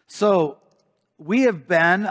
So we have been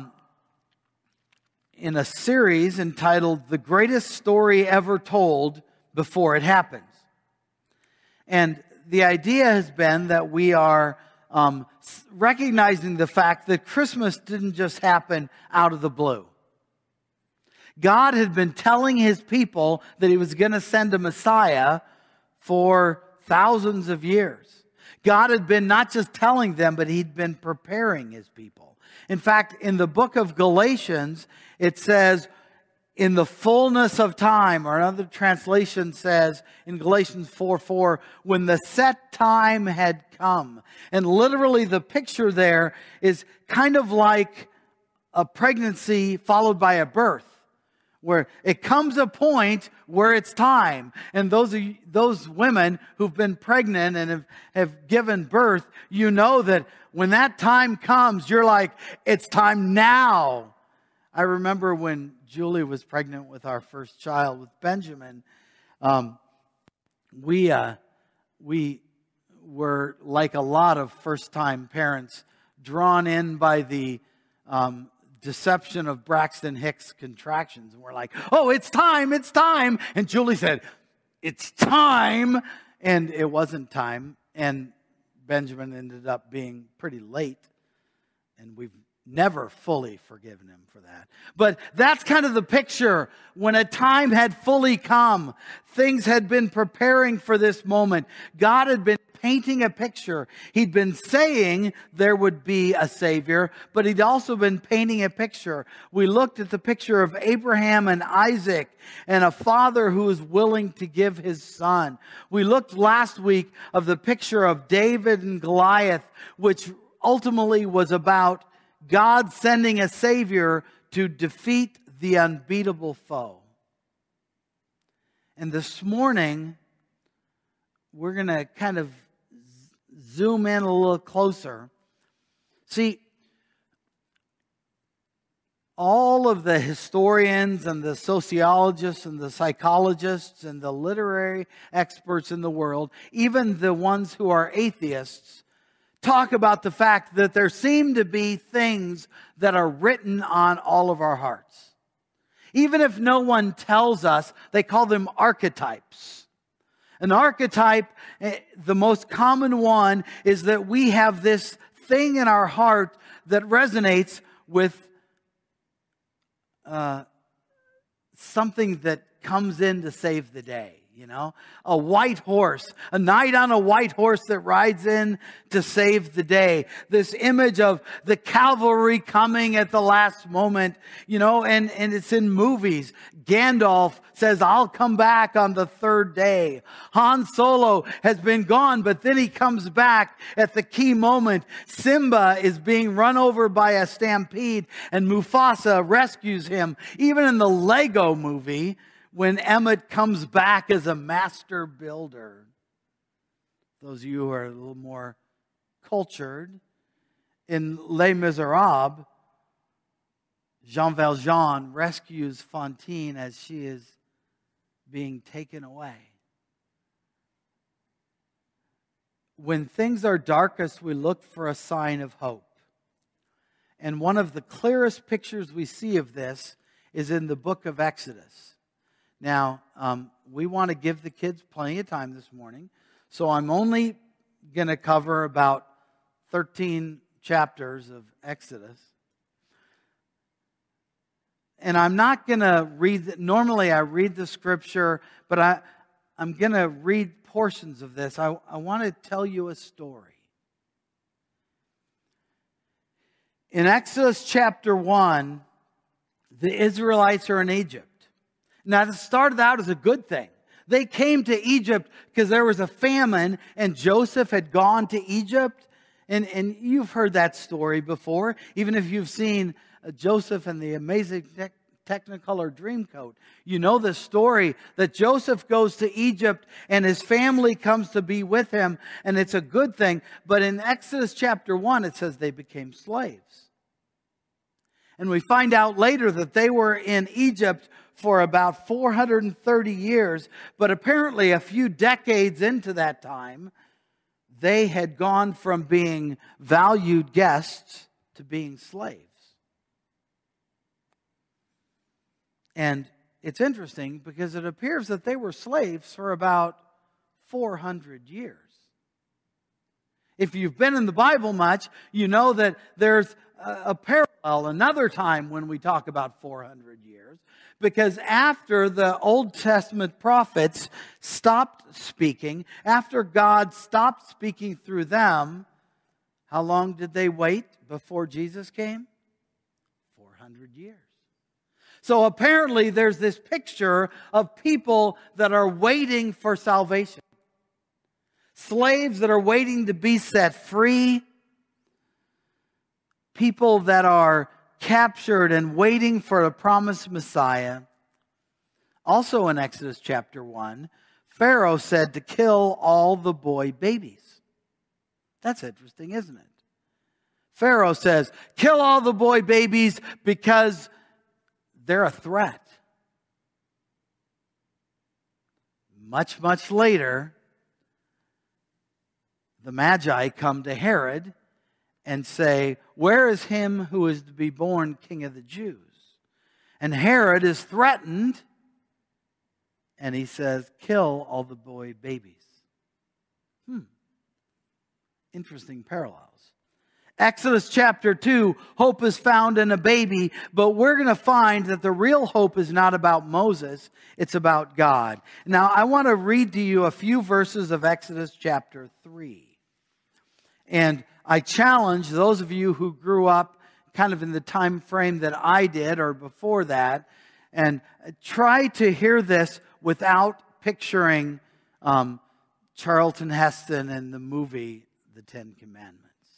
in a series entitled The Greatest Story Ever Told Before It Happens. And the idea has been that we are recognizing the fact that Christmas didn't just happen out of the blue. God had been telling His people that He was going to send a Messiah for thousands of years. God had been not just telling them, but He'd been preparing His people. In fact, in the book of Galatians, it says, in the fullness of time, or another translation says in Galatians 4:4, when the set time had come. And literally the picture there is kind of like a pregnancy followed by a birth, where it comes a point where it's time. And those women who've been pregnant and have given birth, you know that when that time comes, you're like, it's time now. I remember when Julie was pregnant with our first child, with Benjamin, we were, like a lot of first-time parents, drawn in by the deception of Braxton Hicks contractions. And we're like, oh, it's time, it's time. And Julie said, it's time. And it wasn't time. And Benjamin ended up being pretty late. And we've never fully forgiven him for that. But that's kind of the picture. When a time had fully come, things had been preparing for this moment. God had been painting a picture. He'd been saying there would be a Savior, but He'd also been painting a picture. We looked at the picture of Abraham and Isaac and a father who was willing to give his son. We looked last week of the picture of David and Goliath, which ultimately was about God sending a Savior to defeat the unbeatable foe. And this morning, we're going to kind of zoom in a little closer. See, all of the historians and the sociologists and the psychologists and the literary experts in the world, even the ones who are atheists, talk about the fact that there seem to be things that are written on all of our hearts. Even if no one tells us, they call them archetypes. An archetype, the most common one, is that we have this thing in our heart that resonates with something that comes in to save the day. You know, a white horse, a knight on a white horse that rides in to save the day. This image of the cavalry coming at the last moment, you know, and it's in movies. Gandalf says, I'll come back on the third day. Han Solo has been gone, but then he comes back at the key moment. Simba is being run over by a stampede and Mufasa rescues him. Even in the Lego movie, when Emmett comes back as a master builder. Those of you who are a little more cultured, in Les Miserables, Jean Valjean rescues Fantine as she is being taken away. When things are darkest, we look for a sign of hope. And one of the clearest pictures we see of this is in the book of Exodus. Now, we want to give the kids plenty of time this morning, so I'm only going to cover about 13 chapters of Exodus. And I'm not going to read, normally I read the scripture, but I'm going to read portions of this. I want to tell you a story. In Exodus chapter 1, the Israelites are in Egypt. Now, it started out as a good thing. They came to Egypt because there was a famine and Joseph had gone to Egypt. And you've heard that story before, even if you've seen Joseph and the Amazing Technicolor Dreamcoat. You know the story that Joseph goes to Egypt and his family comes to be with him, and it's a good thing. But in Exodus chapter 1, it says they became slaves. And we find out later that they were in Egypt for about 430 years, but apparently a few decades into that time, they had gone from being valued guests to being slaves. And it's interesting because it appears that they were slaves for about 400 years. If you've been in the Bible much, you know that there's a parallel, another time when we talk about 400 years. Because after the Old Testament prophets stopped speaking, after God stopped speaking through them, how long did they wait before Jesus came? 400 years. So apparently there's this picture of people that are waiting for salvation. Slaves that are waiting to be set free. People that are captured and waiting for a promised Messiah. Also in Exodus chapter 1, Pharaoh said to kill all the boy babies. That's interesting, isn't it? Pharaoh says, kill all the boy babies because they're a threat. Much, much later, the Magi come to Herod and say, where is him who is to be born king of the Jews? And Herod is threatened, and he says, kill all the boy babies. Interesting parallels. Exodus chapter 2, hope is found in a baby, but we're going to find that the real hope is not about Moses, it's about God. Now, I want to read to you a few verses of Exodus chapter 3. And I challenge those of you who grew up kind of in the time frame that I did or before that, and try to hear this without picturing Charlton Heston and the movie The Ten Commandments.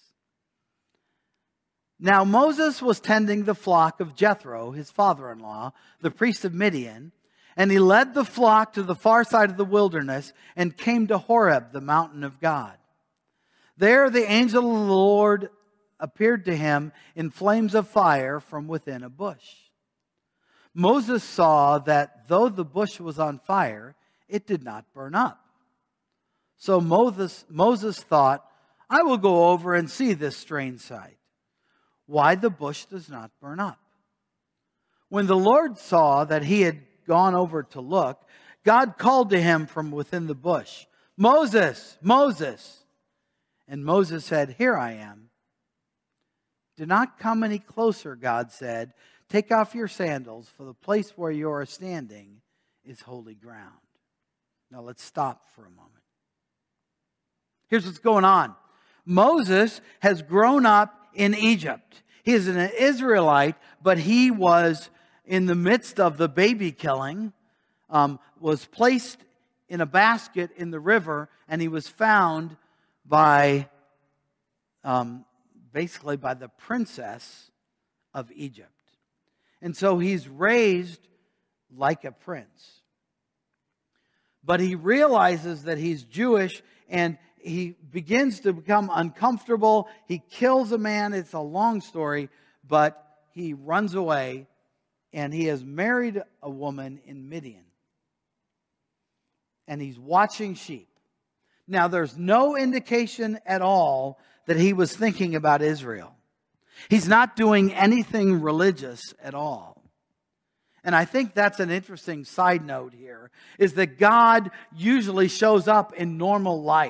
Now Moses was tending the flock of Jethro, his father-in-law, the priest of Midian, and he led the flock to the far side of the wilderness and came to Horeb, the mountain of God. There the angel of the Lord appeared to him in flames of fire from within a bush. Moses saw that though the bush was on fire, it did not burn up. So Moses thought, I will go over and see this strange sight, why the bush does not burn up. When the Lord saw that he had gone over to look, God called to him from within the bush, Moses, Moses. And Moses said, here I am. Do not come any closer, God said. Take off your sandals, for the place where you are standing is holy ground. Now let's stop for a moment. Here's what's going on. Moses has grown up in Egypt. He is an Israelite, but he was in the midst of the baby killing, was placed in a basket in the river, and he was found by, basically by the princess of Egypt. And so he's raised like a prince. But he realizes that he's Jewish, and he begins to become uncomfortable. He kills a man. It's a long story, but he runs away, and he has married a woman in Midian. And he's watching sheep. Now, there's no indication at all that he was thinking about Israel. He's not doing anything religious at all. And I think that's an interesting side note here, is that God usually shows up in normal life.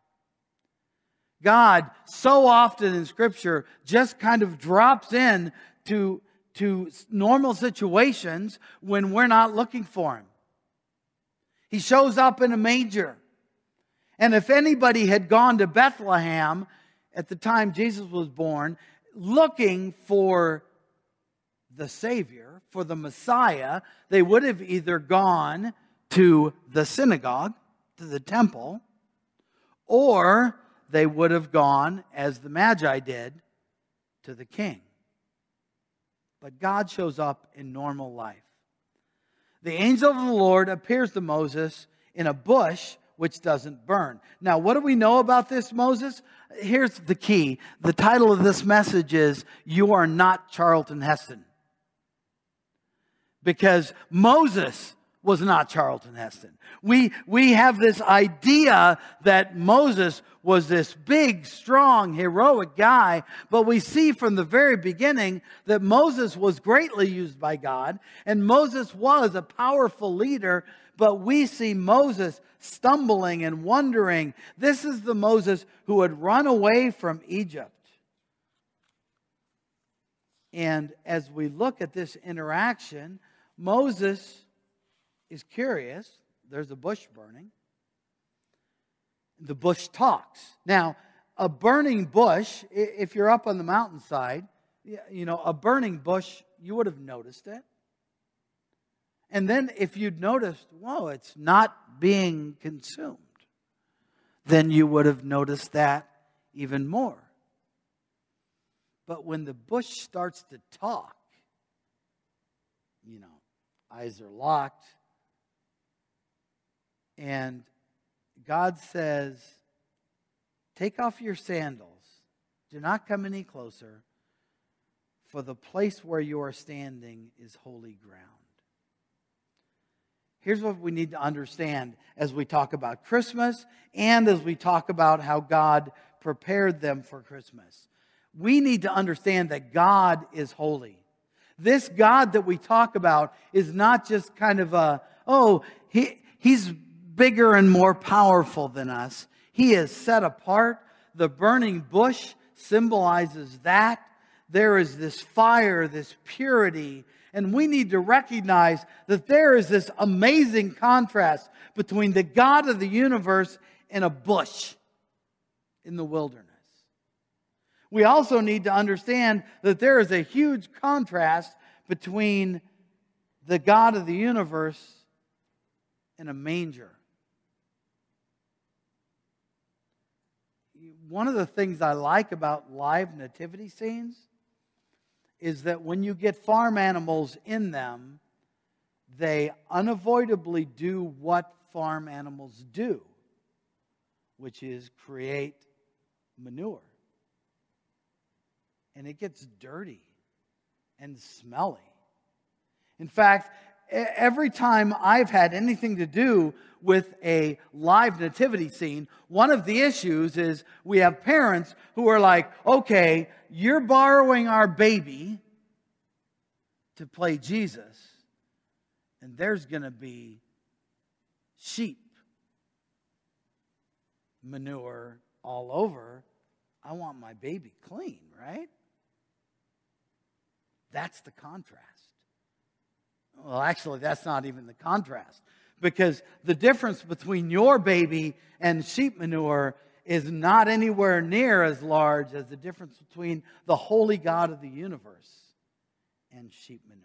God, so often in Scripture, just kind of drops in to normal situations when we're not looking for Him. He shows up in a manger. And if anybody had gone to Bethlehem at the time Jesus was born, looking for the Savior, for the Messiah, they would have either gone to the synagogue, to the temple, or they would have gone, as the Magi did, to the king. But God shows up in normal life. The angel of the Lord appears to Moses in a bush which doesn't burn. Now, what do we know about this, Moses? Here's the key. The title of this message is, You Are Not Charlton Heston. Because Moses was not Charlton Heston. We have this idea that Moses was this big, strong, heroic guy, but we see from the very beginning that Moses was greatly used by God, and Moses was a powerful leader, but we see Moses stumbling and wondering. This is the Moses who had run away from Egypt. And as we look at this interaction, Moses is curious. There's a bush burning. The bush talks. Now, a burning bush, if you're up on the mountainside, a burning bush, you would have noticed it. And then if you'd noticed, whoa, it's not being consumed, then you would have noticed that even more. But when the bush starts to talk, eyes are locked, and God says, take off your sandals. Do not come any closer, for the place where you are standing is holy ground. Here's what we need to understand as we talk about Christmas and as we talk about how God prepared them for Christmas. We need to understand that God is holy. This God that we talk about is not just kind of he's bigger and more powerful than us. He is set apart. The burning bush symbolizes that. There is this fire, this purity, and we need to recognize that there is this amazing contrast between the God of the universe and a bush in the wilderness. We also need to understand that there is a huge contrast between the God of the universe and a manger. One of the things I like about live nativity scenes is that when you get farm animals in them, they unavoidably do what farm animals do, which is create manure. And it gets dirty and smelly. In fact, every time I've had anything to do with a live nativity scene, one of the issues is we have parents who are like, okay, you're borrowing our baby to play Jesus, and there's going to be sheep manure all over. I want my baby clean, right? That's the contrast. Well, actually, that's not even the contrast. Because the difference between your baby and sheep manure is not anywhere near as large as the difference between the holy God of the universe and sheep manure.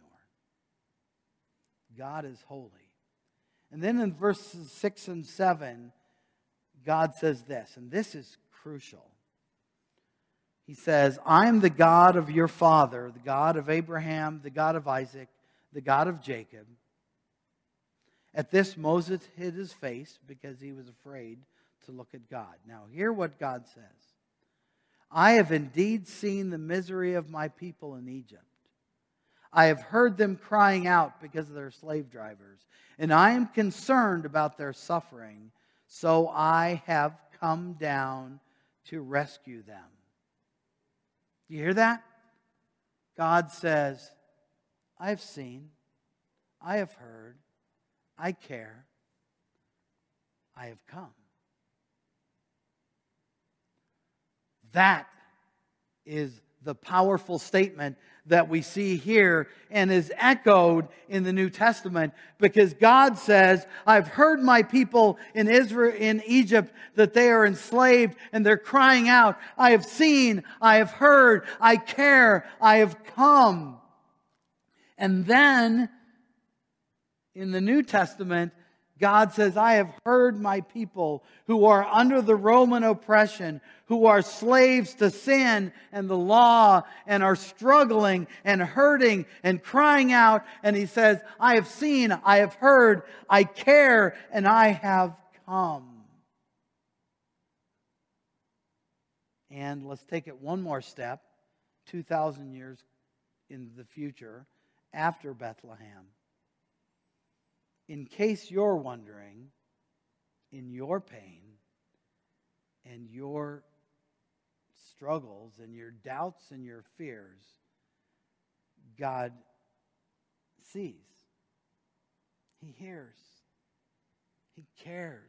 God is holy. And then in verses 6 and 7, God says this, and this is crucial. He says, I am the God of your father, the God of Abraham, the God of Isaac, the God of Jacob. At this, Moses hid his face because he was afraid to look at God. Now, hear what God says. I have indeed seen the misery of my people in Egypt. I have heard them crying out because of their slave drivers, and I am concerned about their suffering, so I have come down to rescue them. Do you hear that? God says, I have seen, I have heard, I care, I have come. That is the powerful statement that we see here and is echoed in the New Testament, because God says, I've heard my people in Israel, in Egypt, that they are enslaved and they're crying out. I have seen, I have heard, I care, I have come. And then in the New Testament, God says, I have heard my people who are under the Roman oppression, who are slaves to sin and the law, and are struggling and hurting and crying out. And he says, I have seen, I have heard, I care, and I have come. And let's take it one more step, 2,000 years in the future, after Bethlehem. in case you're wondering, in your pain and your struggles and your doubts and your fears, God sees. He hears. He cares.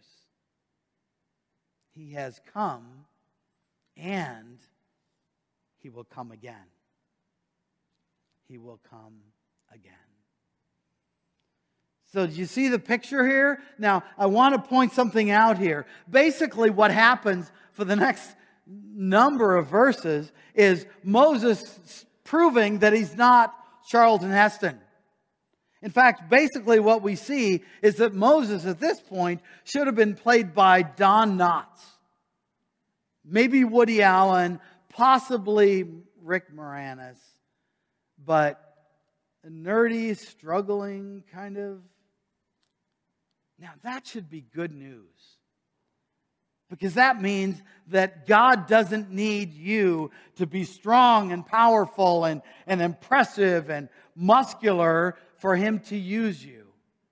He has come, and He will come again. He will come again. So do you see the picture here? Now, I want to point something out here. Basically, what happens for the next number of verses is Moses proving that he's not Charlton Heston. In fact, basically what we see is that Moses at this point should have been played by Don Knotts. Maybe Woody Allen, possibly Rick Moranis, but a nerdy, struggling kind of. Now that should be good news. Because that means that God doesn't need you to be strong and powerful and impressive and muscular for Him to use you.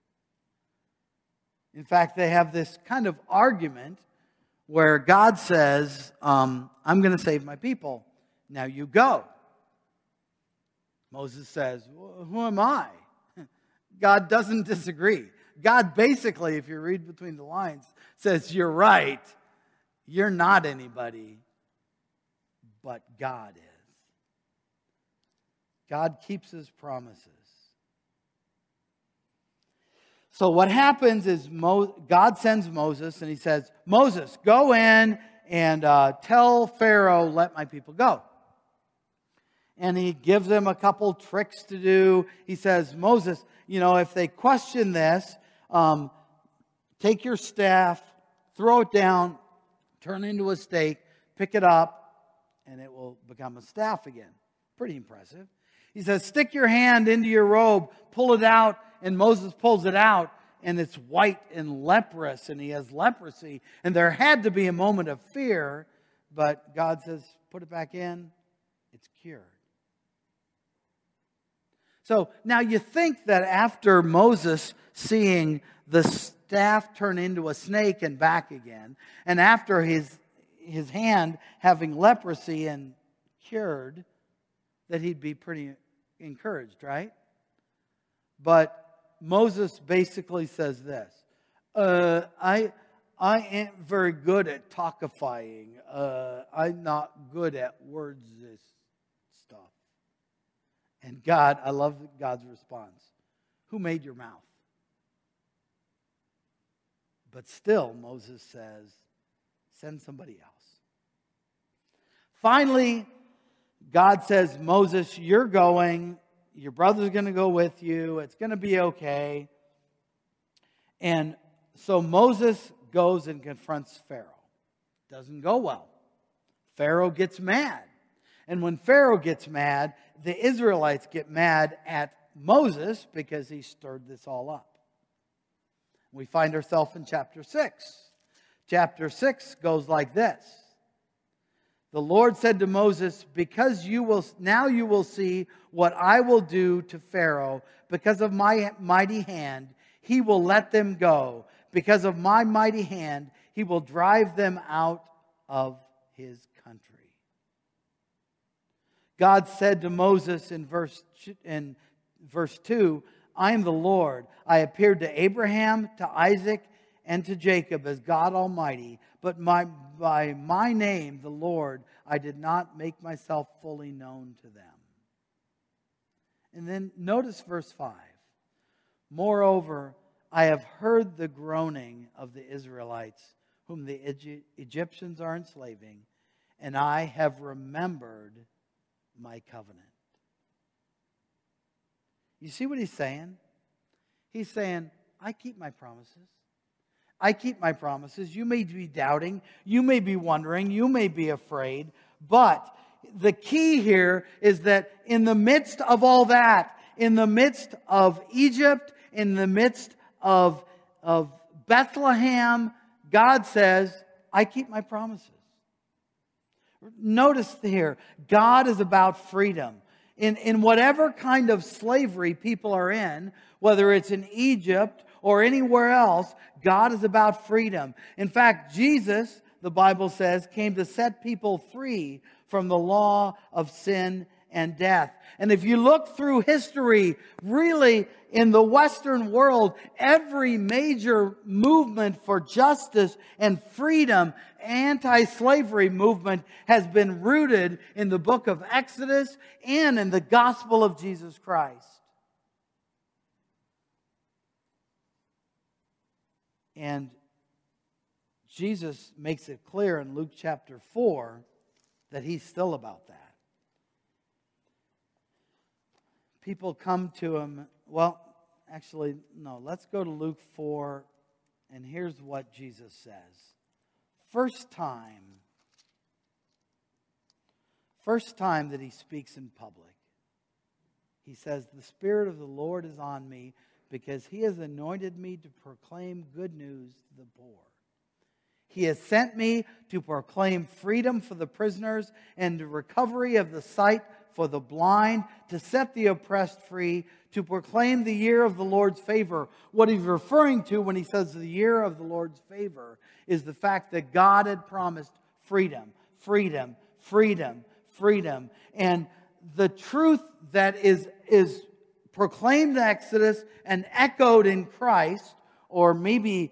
In fact, they have this kind of argument where God says, I'm going to save my people. Now you go. Moses says, well, who am I? God doesn't disagree. God basically, if you read between the lines, says, you're right. You're not anybody, but God is. God keeps His promises. So what happens is God sends Moses and He says, Moses, go in and tell Pharaoh, let my people go. And He gives them a couple tricks to do. He says, Moses, if they question this, take your staff, throw it down, turn it into a stake, pick it up, and it will become a staff again. Pretty impressive. He says, stick your hand into your robe, pull it out, and Moses pulls it out, and it's white and leprous, and he has leprosy. And there had to be a moment of fear, but God says, put it back in, it's cured. So now you think that after Moses seeing the staff turn into a snake and back again, and after his hand having leprosy and cured, that he'd be pretty encouraged, right? But Moses basically says this, I ain't very good at talkifying. I'm not good at words this stuff. And God, I love God's response. Who made your mouth? But still, Moses says, send somebody else. Finally, God says, Moses, you're going. Your brother's going to go with you. It's going to be okay. And so Moses goes and confronts Pharaoh. Doesn't go well. Pharaoh gets mad. And when Pharaoh gets mad, the Israelites get mad at Moses because he stirred this all up. We find ourselves in chapter 6. Chapter 6 goes like this. The Lord said to Moses, because you will see what I will do to Pharaoh. Because of my mighty hand, he will let them go. Because of my mighty hand, he will drive them out of his country. God said to Moses in verse 2, I am the Lord. I appeared to Abraham, to Isaac, and to Jacob as God Almighty. But by my name, the Lord, I did not make myself fully known to them. And then notice verse 5. Moreover, I have heard the groaning of the Israelites, whom the Egyptians are enslaving, and I have remembered my covenant. You see what he's saying? He's saying, I keep my promises. I keep my promises. You may be doubting. You may be wondering. You may be afraid. But the key here is that in the midst of all that, in the midst of Egypt, in the midst of Bethlehem, God says, I keep my promises. Notice here, God is about freedom. In whatever kind of slavery people are in, whether it's in Egypt or anywhere else. God is about freedom. In fact, Jesus, the Bible says, came to set people free from the law of sin and death. And if you look through history, really in the Western world, every major movement for justice and freedom, anti-slavery movement, has been rooted in the book of Exodus and in the gospel of Jesus Christ. And Jesus makes it clear in Luke chapter 4 that He's still about that. People come to Him. Well, actually, no. Let's go to Luke 4, and here's what Jesus says. First time that He speaks in public, He says, "The Spirit of the Lord is on me, because He has anointed me to proclaim good news to the poor. He has sent me to proclaim freedom for the prisoners and the recovery of the sight for the blind, to set the oppressed free, to proclaim the year of the Lord's favor." What He's referring to when He says the year of the Lord's favor is the fact that God had promised freedom, freedom, freedom, freedom. And the truth that is proclaimed in Exodus and echoed in Christ, or maybe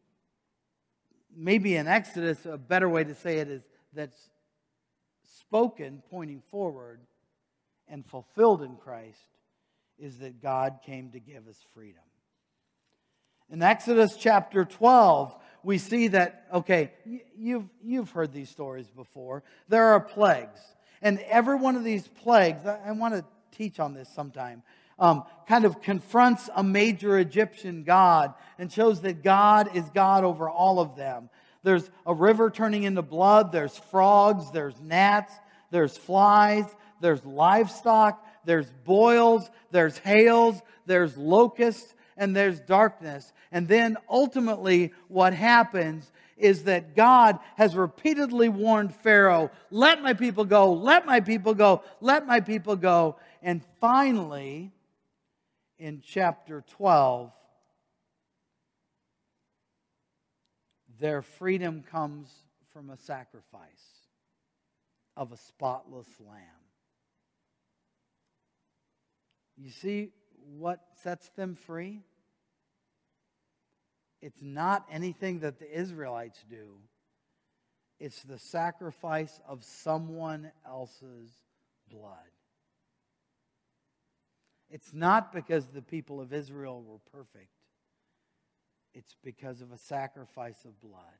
in Exodus, a better way to say it is that's spoken pointing forward and fulfilled in Christ, is that God came to give us freedom. In Exodus chapter 12, we see that, okay, you've heard these stories before. There are plagues. And every one of these plagues, I want to teach on this sometime, kind of confronts a major Egyptian god and shows that God is God over all of them. There's a river turning into blood. There's frogs. There's gnats. There's flies. There's livestock. There's boils. There's hails. There's locusts. And there's darkness. And then ultimately what happens is that God has repeatedly warned Pharaoh, "Let my people go, let my people go, let my people go." And finally, in chapter 12, their freedom comes from a sacrifice of a spotless lamb. You see what sets them free? It's not anything that the Israelites do. It's the sacrifice of someone else's blood. It's not because the people of Israel were perfect. It's because of a sacrifice of blood.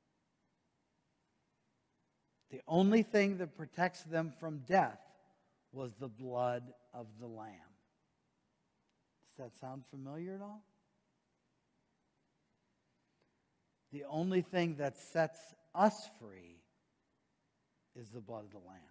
The only thing that protects them from death was the blood of the Lamb. Does that sound familiar at all? The only thing that sets us free is the blood of the Lamb.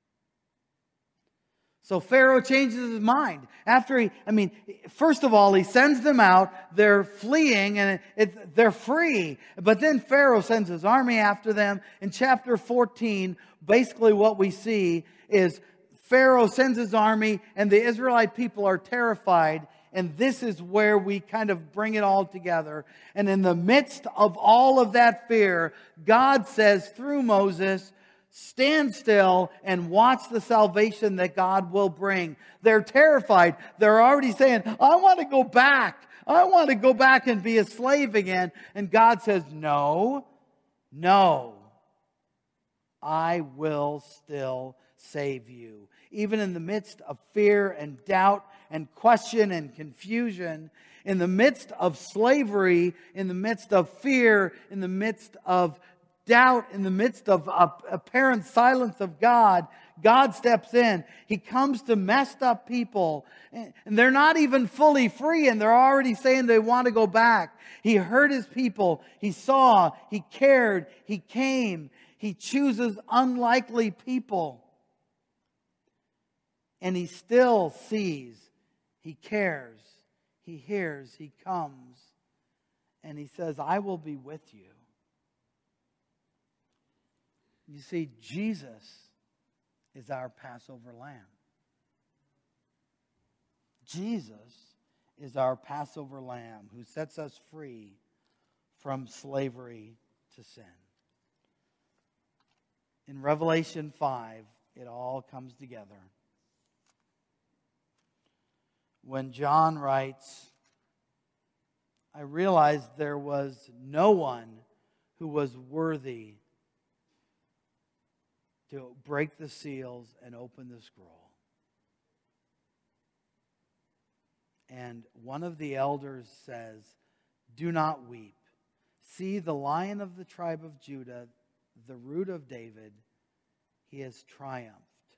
So Pharaoh changes his mind. First of all, he sends them out. They're fleeing and they're free. But then Pharaoh sends his army after them. In chapter 14, basically what we see is Pharaoh sends his army and the Israelite people are terrified. And this is where we kind of bring it all together. And in the midst of all of that fear, God says through Moses, "Stand still and watch the salvation that God will bring." They're terrified. They're already saying, "I want to go back. I want to go back and be a slave again." And God says, "No, I will still save you." Even in the midst of fear and doubt and question and confusion, in the midst of slavery, in the midst of fear, in the midst of doubt, in the midst of apparent silence of God, God steps in. He comes to messed up people. And they're not even fully free, and they're already saying they want to go back. He heard His people. He saw. He cared. He came. He chooses unlikely people. And He still sees. He cares. He hears. He comes. And He says, "I will be with you." You see, Jesus is our Passover lamb. Jesus is our Passover lamb who sets us free from slavery to sin. In Revelation 5, it all comes together. When John writes, I realized there was no one who was worthy to break the seals and open the scroll. And one of the elders says, do not weep. See, the Lion of the tribe of Judah, the Root of David, he has triumphed.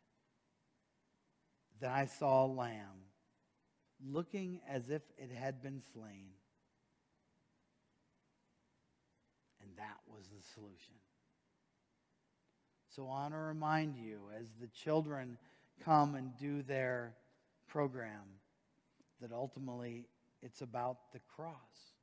Then I saw a lamb, looking as if it had been slain. And that was the solution. So I want to remind you, as the children come and do their program, that ultimately it's about the cross.